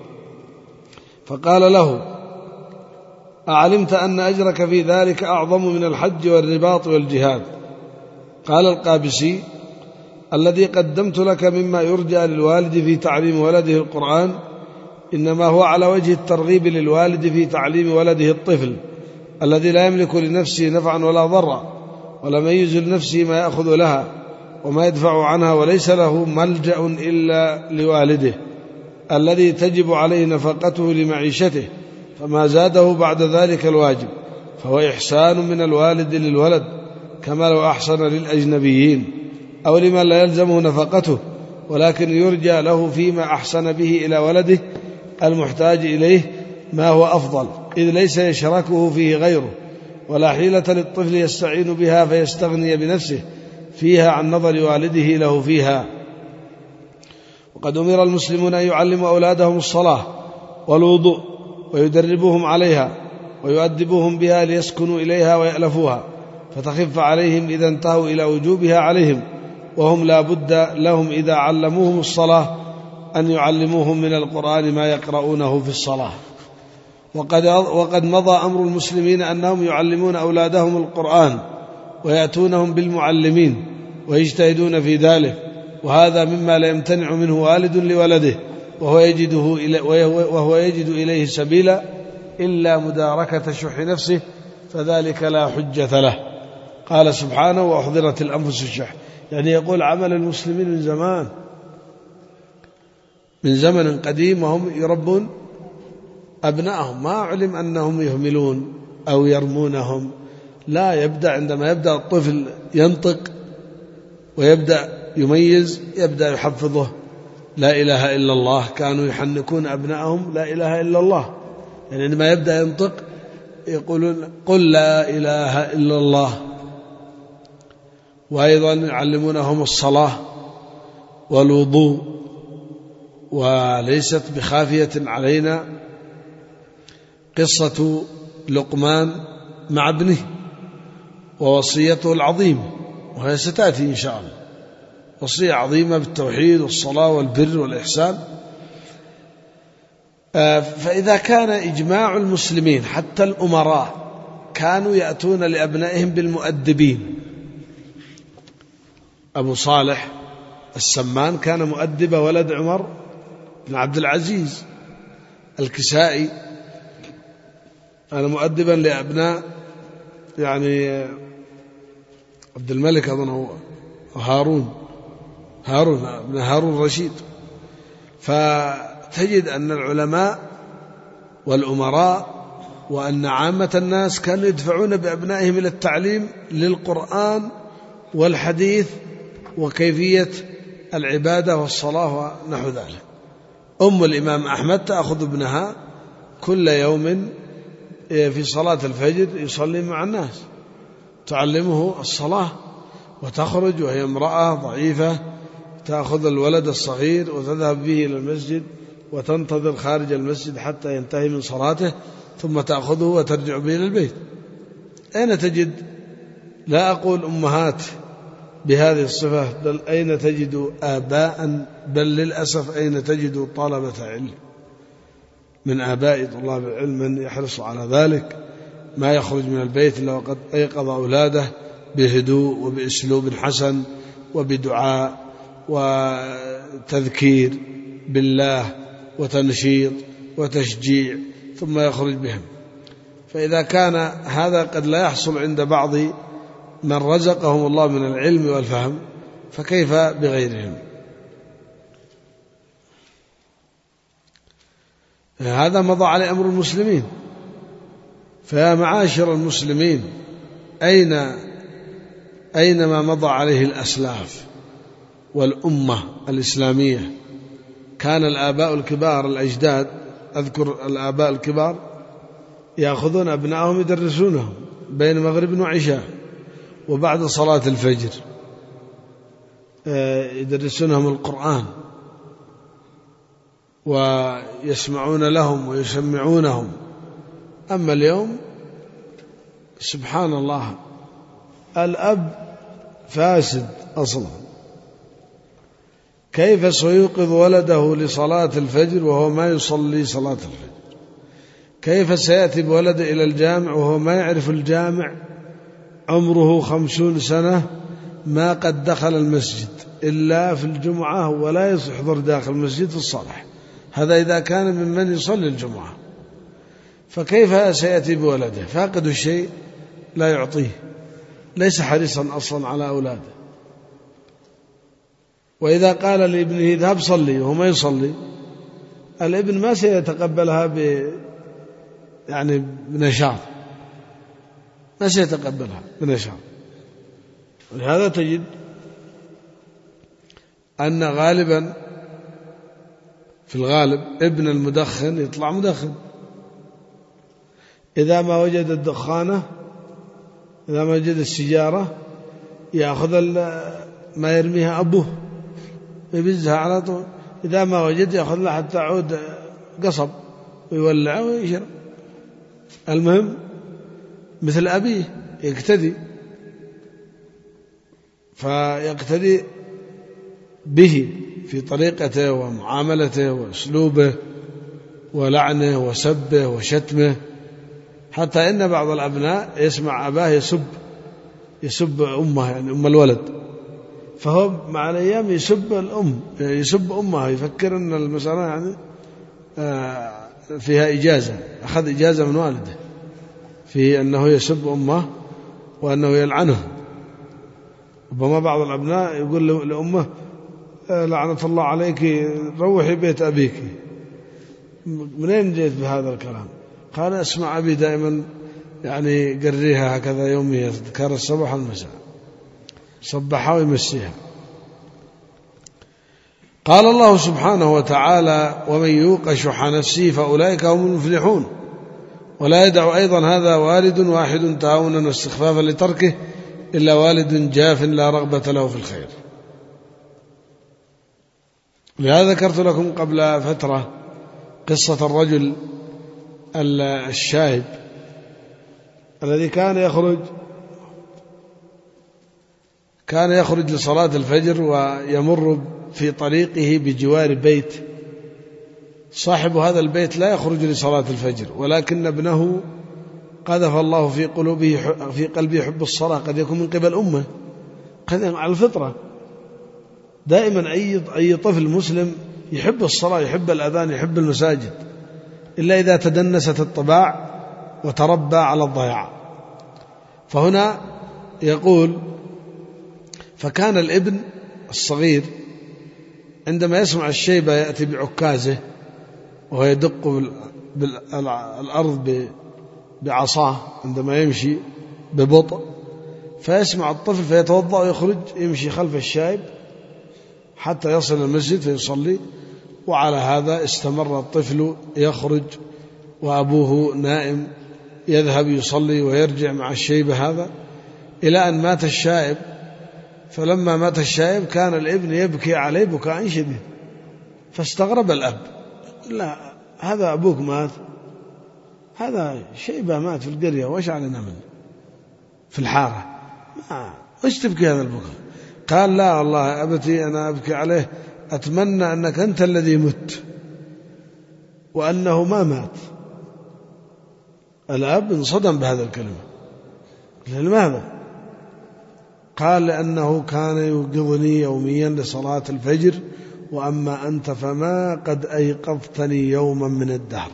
فقال له: أعلمت أن أجرك في ذلك أعظم من الحج والرباط والجهاد؟ قال القابسي: الذي قدمت لك مما يرجى للوالد في تعليم ولده القرآن إنما هو على وجه الترغيب للوالد في تعليم ولده الطفل الذي لا يملك لنفسه نفعا ولا ضرا، ولا ميز لنفسه ما يأخذ لها وما يدفع عنها، وليس له ملجأ إلا لوالده الذي تجب عليه نفقته لمعيشته، فما زاده بعد ذلك الواجب فهو إحسان من الوالد للولد، كما لو أحسن للأجنبيين أو لمن لا يلزمه نفقته، ولكن يرجى له فيما أحسن به إلى ولده المحتاج إليه ما هو أفضل، إذ ليس يشركه فيه غيره، ولا حيلة للطفل يستعين بها فيستغني بنفسه فيها عن نظر والده له فيها. وقد أمر المسلمون أن يعلموا أولادهم الصلاة والوضوء ويدربوهم عليها ويؤدبوهم بها ليسكنوا إليها ويألفوها، فتخف عليهم إذا انتهوا إلى وجوبها عليهم، وهم لا بد لهم إذا علموهم الصلاة أن يعلموهم من القرآن ما يقرؤونه في الصلاة. وقد, وقد مضى أمر المسلمين أنهم يعلمون أولادهم القرآن ويأتونهم بالمعلمين ويجتهدون في ذلك، وهذا مما لا يمتنع منه والد لولده وهو, يجده وهو يجد إليه سبيلا إلا مداركة شح نفسه، فذلك لا حجة له. قال سبحانه: وأحضرت الأنفس الشح، يعني يقول عمل المسلمين من زمان من زمن قديم وهم يربون أبنائهم، ما علم أنهم يهملون أو يرمونهم، لا، يبدأ عندما يبدأ الطفل ينطق ويبدأ يميز يبدأ يحفظه لا إله إلا الله. كانوا يحنكون أبنائهم لا إله إلا الله، يعني عندما يبدأ ينطق يقولون قل لا إله إلا الله. وأيضا يعلمونهم الصلاة والوضوء. وليست بخافية علينا قصة لقمان مع ابنه ووصيته العظيمة، وهي ستأتي إن شاء الله، وصية عظيمة بالتوحيد والصلاة والبر والإحسان. فإذا كان إجماع المسلمين حتى الأمراء كانوا يأتون لأبنائهم بالمؤدبين، أبو صالح السمان كان مؤدب ولد عمر بن عبد العزيز، الكسائي كان مؤدبا لأبناء يعني عبد الملك أظن هو هارون هارون ابن هارون الرشيد. فتجد أن العلماء والأمراء وأن عامة الناس كانوا يدفعون بأبنائهم إلى التعليم للقرآن والحديث وكيفية العبادة والصلاة ونحو ذلك. أم الإمام أحمد تأخذ ابنها كل يوم في صلاة الفجر يصلي مع الناس، تعلمه الصلاة، وتخرج وهي امرأة ضعيفة تأخذ الولد الصغير وتذهب به إلى المسجد وتنتظر خارج المسجد حتى ينتهي من صلاته ثم تأخذه وترجع به إلى البيت. أين تجد، لا أقول أمهات بهذه الصفة، بل أين تجد آباء، بل للأسف أين تجد طلبة علم من آباء طلاب العلم من يحرص على ذلك، ما يخرج من البيت إلا وقد أيقظ أولاده بهدوء وبأسلوب حسن وبدعاء وتذكير بالله وتنشيط وتشجيع ثم يخرج بهم. فإذا كان هذا قد لا يحصل عند بعض من رزقهم الله من العلم والفهم، فكيف بغيرهم؟ هذا مضى عليه أمر المسلمين. فيا معاشر المسلمين، أين أين ما مضى عليه الأسلاف والأمة الإسلامية؟ كان الآباء الكبار الأجداد، أذكر الآباء الكبار يأخذون أبنائهم يدرسونهم بين مغرب وعشاء وبعد صلاة الفجر، يدرسونهم القرآن ويسمعون لهم ويسمعونهم. أما اليوم سبحان الله الأب فاسد أصلا، كيف سيوقظ ولده لصلاة الفجر وهو ما يصلي صلاة الفجر؟ كيف سيأتي بولده إلى الجامع وهو ما يعرف الجامع؟ عمره خمسون سنة ما قد دخل المسجد إلا في الجمعة ولا يحضر داخل المسجد في الصباح، هذا إذا كان ممن يصلي الجمعة. فكيف سيأتي بولده فاقد الشيء لا يعطيه، ليس حريصا أصلا على أولاده. وإذا قال لابنه اذهب صلي وهو ما يصلي، الابن ما سيتقبلها ب يعني بنشاط، ما سيتقبلها بنشاط. ولهذا تجد أن غالبا في الغالب ابن المدخن يطلع مدخن، إذا ما وجد الدخانة، إذا ما وجد السيجارة، يأخذ ما يرميها أبوه ويبزها على طول، إذا ما وجد يأخذ له حتى عود قصب ويولعه ويشرب. المهم مثل أبيه يقتدي، فيقتدي به في طريقته ومعاملته وأسلوبه ولعنه وسبه وشتمه، حتى إن بعض الأبناء يسمع أباه يسب يسب أمه، يعني أم الولد، فهو مع الأيام يسب الأم، يسب أمها، يفكر أن المسألة يعني فيها إجازة، أخذ إجازة من والده في أنه يسب أمه وأنه يلعنه. ربما بعض الأبناء يقول لأمه لعنة الله عليك روحي بيت أبيك. منين جيت بهذا الكلام؟ قال أسمع أبي دائما يعني قريها هكذا يوميا، تذكر الصباح والمساء، صبحها ويمسيها. قال الله سبحانه وتعالى ومن يوق شح نفسه فأولئك هم المفلحون. ولا يدع أيضا هذا والد واحد تعاونا واستخفافا لتركه إلا والد جاف لا رغبة له في الخير. لهذا ذكرت لكم قبل فترة قصة الرجل الشاهد الذي كان يخرج كان يخرج لصلاة الفجر ويمر في طريقه بجوار بيت صاحب هذا البيت لا يخرج لصلاة الفجر، ولكن ابنه قذف الله في قلوبه في قلبه حب الصلاة، قد يكون من قبل أمه، قد يكون على الفطرة. دائما أي أي طفل مسلم يحب الصلاة، يحب الأذان، يحب المساجد، إلا إذا تدنست الطباع وتربى على الضياع. فهنا يقول فكان الابن الصغير عندما يسمع الشيبة يأتي بعكازه وهو يدق بالأرض بعصاه عندما يمشي ببطء، فيسمع الطفل فيتوضأ ويخرج يمشي خلف الشايب حتى يصل المسجد فيصلي. وعلى هذا استمر الطفل يخرج وأبوه نائم يذهب يصلي ويرجع مع الشيب هذا إلى أن مات الشائب. فلما مات الشائب كان الابن يبكي عليه بكاء شديد، فاستغرب الأب، لا هذا أبوك مات، هذا شيبة مات في القرية وش علينا منه في الحارة، وش تبكي هذا البكاء؟ قال لا والله أبتي أنا أبكي عليه، أتمنى أنك أنت الذي مت وأنه ما مات. الأب انصدم بهذا الكلمة. لماذا؟ قال لأنه كان يوقظني يوميا لصلاة الفجر، وأما أنت فما قد أيقظتني يوما من الدهر.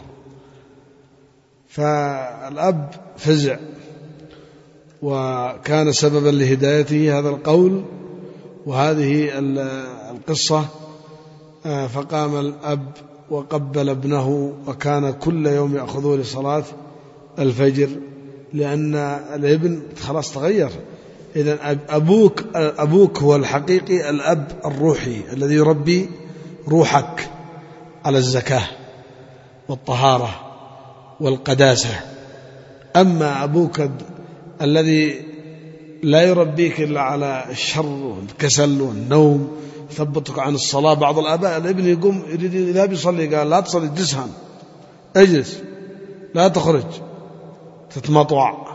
فالأب فزع، وكان سببا لهدايته هذا القول وهذه القصة. فقام الأب وقبل ابنه، وكان كل يوم يأخذه لصلاة الفجر، لأن الابن خلاص تغير. إذن أبوك أبوك هو الحقيقي، الأب الروحي الذي يربي روحك على الزكاة والطهارة والقداسة. أما أبوك الذي لا يربيك إلا على الشر والكسل والنوم، يثبتك عن الصلاة. بعض الآباء الابن يقوم يريد إذا بيصلي قال لا تصلي، اجلسها، اجلس لا تخرج تتمطوع.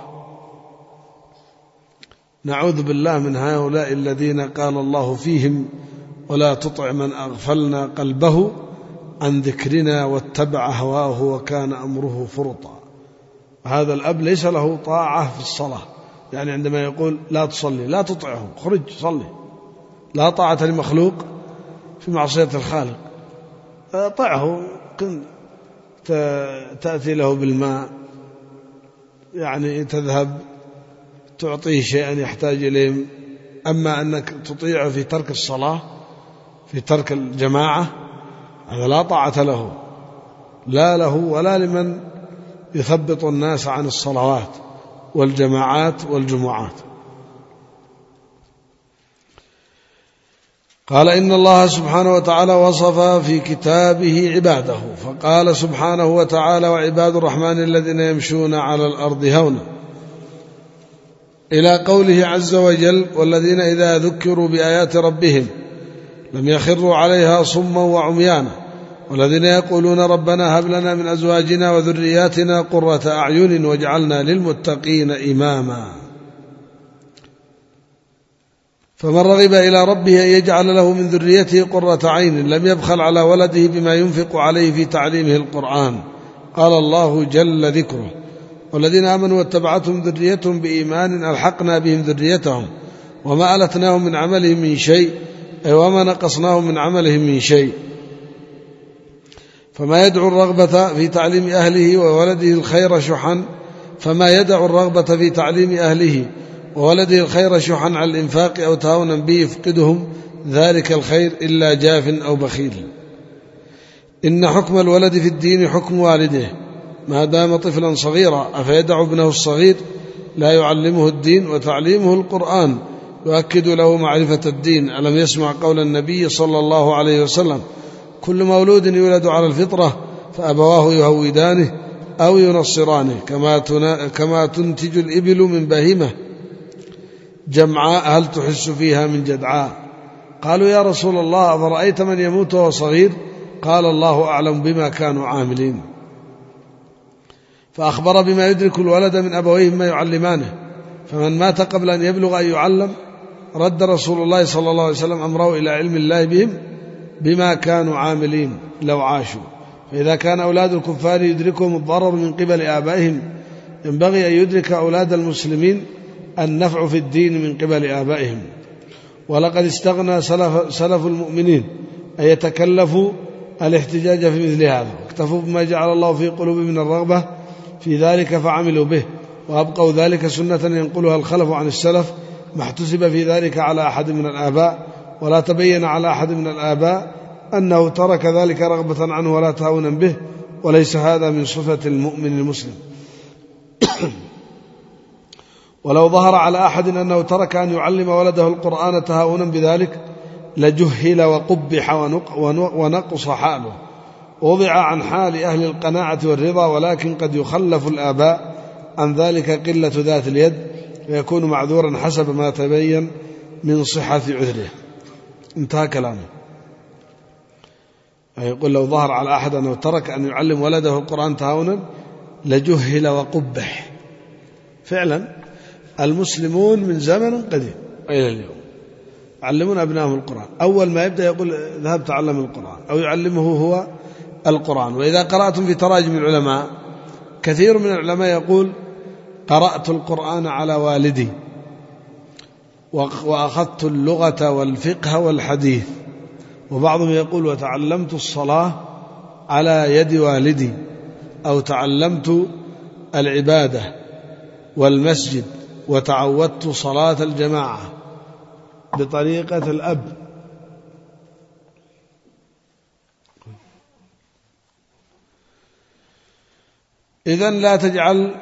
نعوذ بالله من هؤلاء الذين قال الله فيهم ولا تطع من أغفلنا قلبه عن ذكرنا واتبع هواه وكان أمره فرطا. هذا الأب ليس له طاعة في الصلاة، يعني عندما يقول لا تصلي لا تطعه، خرج صلي. لا طاعة لمخلوق في معصية الخالق. طعه، كن تأتي له بالماء، يعني تذهب تعطيه شيئا يحتاج إليه. أما أنك تطيعه في ترك الصلاة، في ترك الجماعة، هذا لا طاعة له، لا له ولا لمن يثبط الناس عن الصلوات والجماعات والجمعات. قال إن الله سبحانه وتعالى وصف في كتابه عباده، فقال سبحانه وتعالى وعباد الرحمن الذين يمشون على الأرض هونا، إلى قوله عز وجل والذين إذا ذكروا بآيات ربهم لم يخروا عليها صما وعميانا والذين يقولون ربنا هب لنا من أزواجنا وذرياتنا قرة أعين واجعلنا للمتقين إماما. فمن رغب إلى ربه أن يجعل له من ذريته قرة عين لم يبخل على ولده بما ينفق عليه في تعليمه القرآن. قال الله جل ذكره والذين آمنوا واتبعتهم ذريتهم بإيمان ألحقنا بهم ذريتهم وما ألتناهم من عملهم من شيء، أي وما نقصناهم من عملهم من شيء. فما يدعو الرغبة في تعليم أهله وولده الخير شحا فما يدع الرغبة في تعليم أهله وولده الخير شحا على الإنفاق أو تهاونا به يفقدهم ذلك الخير إلا جاف أو بخيل. إن حكم الولد في الدين حكم والده ما دام طفلا صغيرا، أفيدع ابنه الصغير لا يعلمه الدين وتعليمه القرآن يؤكد له معرفة الدين؟ ألم يسمع قول النبي صلى الله عليه وسلم كل مولود يولد على الفطرة فأبواه يهودانه أو ينصرانه كما تنتج الإبل من بهيمة جمعاء هل تحس فيها من جدعاء؟ قالوا يا رسول الله أفرأيت من يموت وهو صغير؟ قال الله أعلم بما كانوا عاملين. فأخبر بما يدرك الولد من أبويه ما يعلمانه، فمن مات قبل أن يبلغ أن يعلم رد رسول الله صلى الله عليه وسلم أمره إلى علم الله بهم بما كانوا عاملين لو عاشوا. فإذا كان أولاد الكفار يدركهم الضرر من قبل آبائهم ينبغي أن يدرك أولاد المسلمين النفع في الدين من قبل آبائهم. ولقد استغنى سلف, سلف المؤمنين أن يتكلفوا الاحتجاج في مثل هذا، اكتفوا بما جعل الله في قلوبهم من الرغبة في ذلك فعملوا به، وأبقوا ذلك سنة ينقلها الخلف عن السلف ما احتسب في ذلك على أحد من الآباء، ولا تبين على أحد من الآباء أنه ترك ذلك رغبة عنه ولا تهاونا به، وليس هذا من صفة المؤمن المسلم. ولو ظهر على أحد أنه ترك أن يعلم ولده القرآن تهاونا بذلك لجهل وقبح ونقص حاله، وضع عن حال أهل القناعة والرضا، ولكن قد يخلف الآباء عن ذلك قلة ذات اليد ويكون معذورا حسب ما تبين من صحة عذره. انتهى كلامه. يقول لو ظهر على أحد أنه ترك أن يعلم ولده القرآن تهاونا لجهل وقبح. فعلا المسلمون من زمن قديم إلى اليوم يعلمون أبنائهم القرآن، أول ما يبدأ يقول ذهب تعلم القرآن أو يعلمه هو القرآن. وإذا قرأتم في تراجم العلماء كثير من العلماء يقول قرأت القرآن على والدي وأخذت اللغة والفقه والحديث، وبعضهم يقول وتعلمت الصلاة على يد والدي، أو تعلمت العبادة والمسجد وتعودت صلاة الجماعة بطريقة الأب. إذن لا تجعل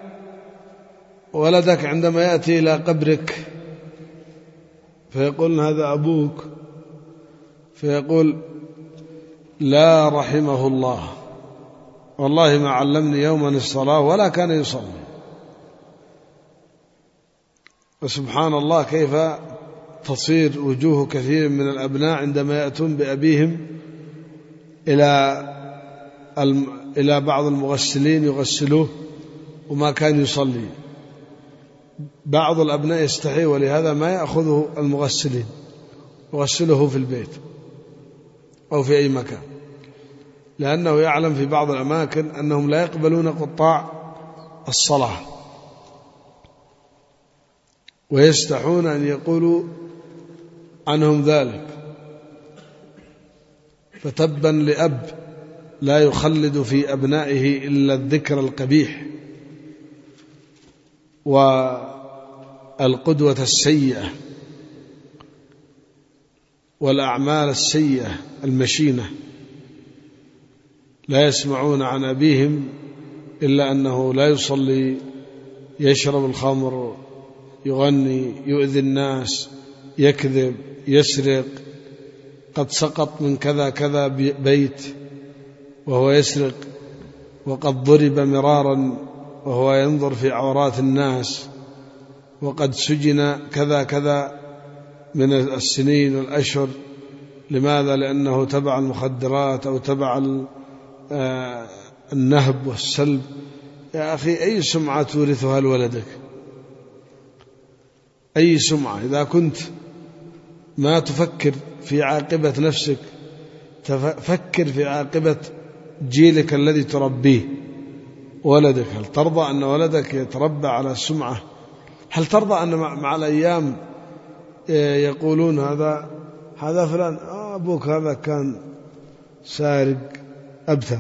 ولدك عندما يأتي إلى قبرك فيقول هذا أبوك فيقول لا رحمه الله والله ما علمني يوما الصلاة ولا كان يصلي. وسبحان الله كيف تصير وجوه كثير من الأبناء عندما يأتون بأبيهم إلى إلى بعض المغسلين يغسلوه وما كان يصلي. بعض الأبناء يستحي ولهذا ما يأخذه المغسلين، يغسله في البيت أو في أي مكان، لأنه يعلم في بعض الأماكن أنهم لا يقبلون قطاع الصلاة ويستحون أن يقولوا عنهم ذلك. فتبا لأب لا يخلد في أبنائه إلا الذكر القبيح والقدوة السيئة والأعمال السيئة المشينة. لا يسمعون عن أبيهم إلا أنه لا يصلي، يشرب الخمر، يغني، يؤذي الناس، يكذب، يسرق، قد سقط من كذا كذا بيت وهو يسرق، وقد ضرب مرارا وهو ينظر في عورات الناس، وقد سجن كذا كذا من السنين والأشهر. لماذا؟ لأنه تبع المخدرات أو تبع النهب والسلب. يا أخي أي سمعة تورثها لولدك؟ أي سمعة؟ إذا كنت ما تفكر في عاقبة نفسك تفكر في عاقبة جيلك الذي تربيه ولدك. هل ترضى أن ولدك يتربى على السمعة؟ هل ترضى أن مع الأيام يقولون هذا هذا فلان أبوك هذا كان سارق أبتر؟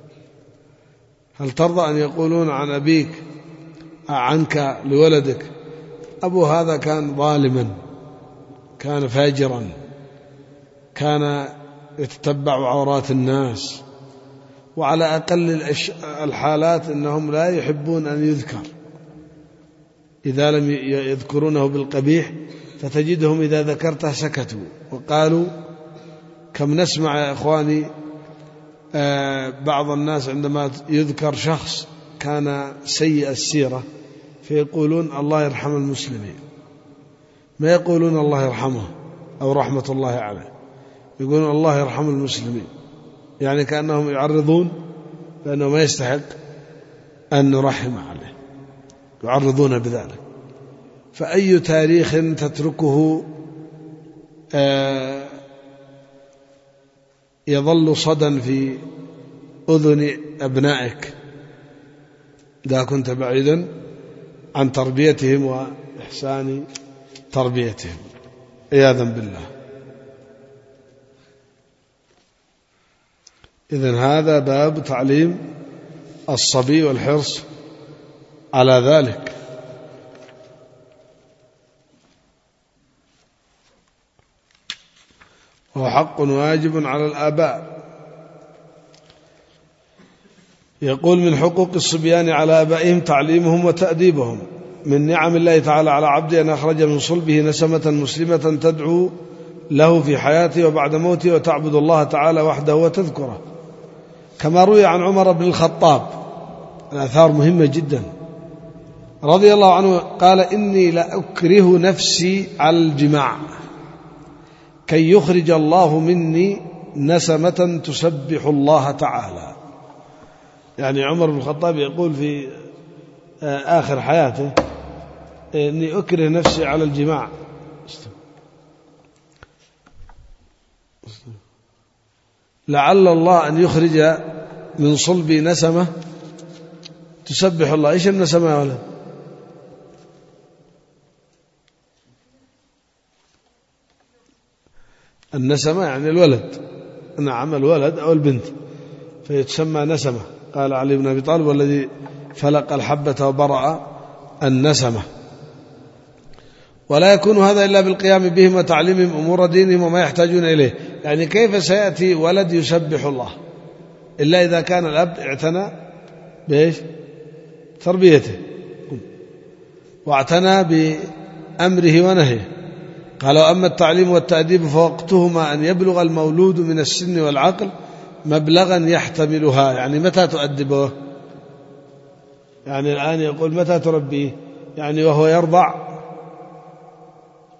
هل ترضى أن يقولون عن أبيك عنك لولدك أبو هذا كان ظالما، كان فاجرا، كان يتتبع عورات الناس؟ وعلى أقل الحالات أنهم لا يحبون أن يذكر، إذا لم يذكرونه بالقبيح فتجدهم إذا ذكرته سكتوا وقالوا. كم نسمع يا إخواني بعض الناس عندما يذكر شخص كان سيء السيرة فيقولون الله يرحم المسلمين، ما يقولون الله يرحمه أو رحمة الله عليه، يقولون الله يرحم المسلمين، يعني كأنهم يعرضون لأنه ما يستحق أن نرحم عليه، يعرضون بذلك. فأي تاريخ تتركه يظل صدى في أذن أبنائك إذا كنت بعيدا عن تربيتهم وإحسان تربيتهم، عياذا بالله. إذن هذا باب تعليم الصبي والحرص على ذلك. وهو حق واجب على الآباء. يقول من حقوق الصبيان على آبائهم تعليمهم وتأديبهم. من نعم الله تعالى على عبده أن أخرج من صلبه نسمة مسلمة تدعو له في حياته وبعد موته وتعبد الله تعالى وحده وتذكره، كما روي عن عمر بن الخطاب، الآثار مهمة جدا رضي الله عنه، قال إني لأكره نفسي على الجماع كي يخرج الله مني نسمة تسبح الله تعالى. يعني عمر بن الخطاب يقول في آخر حياته إني أكره نفسي على الجماع لعل الله أن يخرج من صلبي نسمة تسبح الله. إيش النسمة يا ولد؟ النسمة يعني الولد، نعم الولد أو البنت، فيتسمى نسمة. قال علي بن أبي طالب والذي فلق الحبة وبرأ النسمة. ولا يكون هذا إلا بالقيام بهم وتعليمهم أمور دينهم وما يحتاجون إليه. يعني كيف سيأتي ولد يسبح الله إلا إذا كان الأب اعتنى بإيش؟ تربيته واعتنى بأمره ونهيه. قال وأما التعليم والتأديب فوقتهما أن يبلغ المولود من السن والعقل مبلغا يحتملها. يعني متى تؤدبه؟ يعني الآن يقول متى تربيه؟ يعني وهو يرضع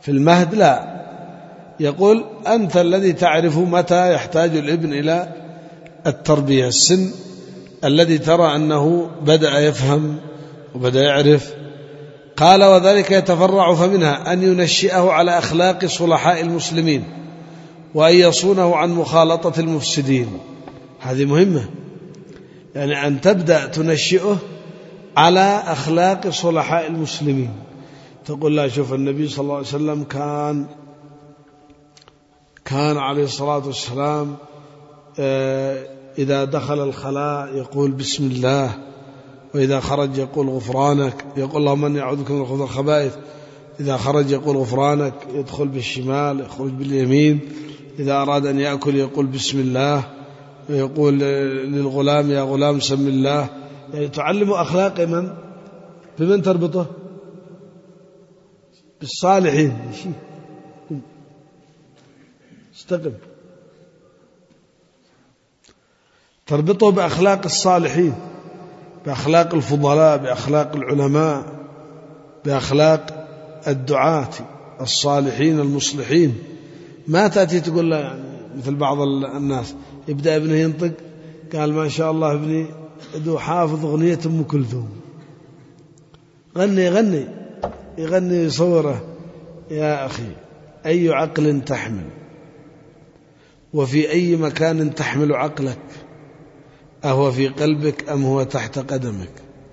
في المهد لا، يقول أنت الذي تعرف متى يحتاج الابن إلى التربية، السن الذي ترى أنه بدأ يفهم وبدأ يعرف. قال وذلك يتفرع فمنها أن ينشئه على أخلاق صلحاء المسلمين وأن يصونه عن مخالطة المفسدين. هذه مهمة، يعني أن تبدأ تنشئه على أخلاق صلحاء المسلمين. تقول لا شوف النبي صلى الله عليه وسلم كان كان عليه الصلاة والسلام إذا دخل الخلاء يقول بسم الله، وإذا خرج يقول غفرانك، يقول اللهم إني أعوذ بك من الخبث والخبائث. إذا خرج يقول غفرانك، يدخل بالشمال يخرج باليمين. إذا أراد أن يأكل يقول بسم الله، ويقول للغلام يا غلام سم الله. يعني تعلم أخلاق من؟ بمن تربطه؟ بالصالحين. استقم. تربطه بأخلاق الصالحين، بأخلاق الفضلاء، بأخلاق العلماء، بأخلاق الدعاة الصالحين المصلحين. ما تأتي تقول له يعني مثل بعض الناس يبدأ ابنه ينطق، قال ما شاء الله ابني ذو حافظ أغنية أم كلثوم، غني غني يغني يصوره. يا أخي أي عقل تحمل، وفي أي مكان تحمل عقلك؟ أهو في قلبك أم هو تحت قدمك؟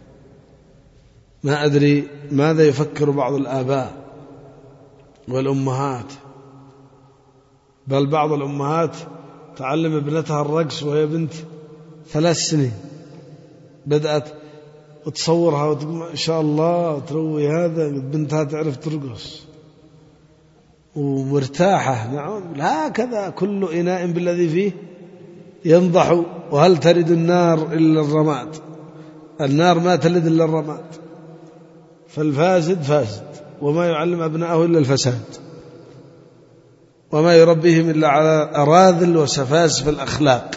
ما أدري ماذا يفكر بعض الآباء والأمهات، بل بعض الأمهات تعلم ابنتها الرقص وهي بنت ثلاث سنين، بدأت وتصورها وتقول ما شاء الله وتروي هذا، بنتها تعرف ترقص ومرتاحة. نعم، هكذا كل إناء بالذي فيه ينضح، وهل ترد النار إلا الرماد؟ النار ما تلد إلا الرماد. فالفاسد فاسد، وما يعلم أبنائه إلا الفساد، وما يربيهم إلا على أراذل وسفاسف الأخلاق.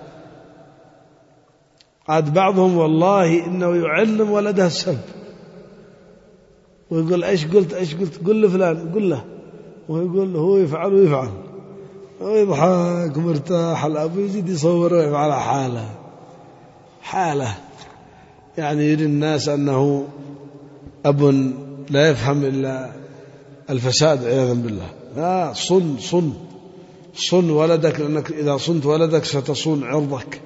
عاد بعضهم والله إنه يعلم ولده السب، ويقول إيش قلت إيش قلت قل لفلان قل له، ويقول هو يفعل ويفعل ويضحك مرتاح. الأب يزيد يصور ويفعل حاله حاله، يعني يري الناس أنه أب لا يفهم إلا الفساد عياذا بالله. لا، صن صن صن ولدك، لأنك إذا صنت ولدك ستصون عرضك.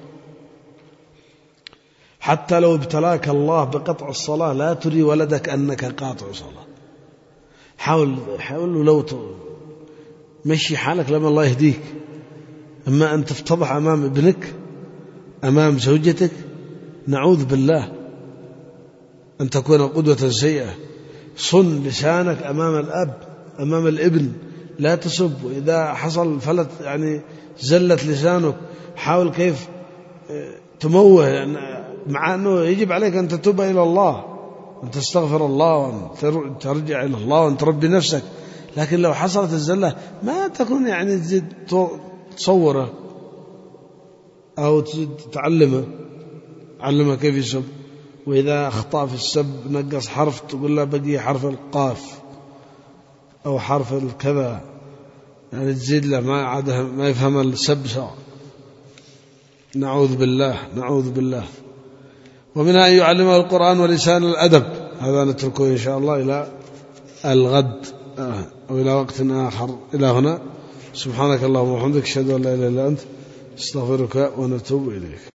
حتى لو ابتلاك الله بقطع الصلاة لا تري ولدك أنك قاطع صلاة. حاول حاول لو مشي حالك لما الله يهديك. أما أن تفتضح أمام ابنك أمام زوجتك، نعوذ بالله أن تكون قدوة سيئة. صن لسانك أمام الأب أمام الابن، لا تسب. وإذا حصل فلت يعني زلت لسانك، حاول كيف تموه، يعني مع أنه يجب عليك أن تتوب إلى الله، أن تستغفر الله، وأن ترجع إلى الله، وأن تربي نفسك. لكن لو حصلت الزلة ما تكون يعني تزيد تصوره أو تعلمه علمه كيف يسب. وإذا أخطأ في السب نقص حرف تقول له بقي حرف القاف أو حرف الكذا، يعني تزيد له ما عاده ما يفهم السب سواء. نعوذ بالله نعوذ بالله. ومنها أن يعلمه القرآن ولسان الأدب. هذا نتركه إن شاء الله إلى الغد أو إلى وقت آخر. إلى هنا سبحانك اللهم وبحمدك، أشهد أن لا إله إلا أنت، استغفرك ونتوب إليك.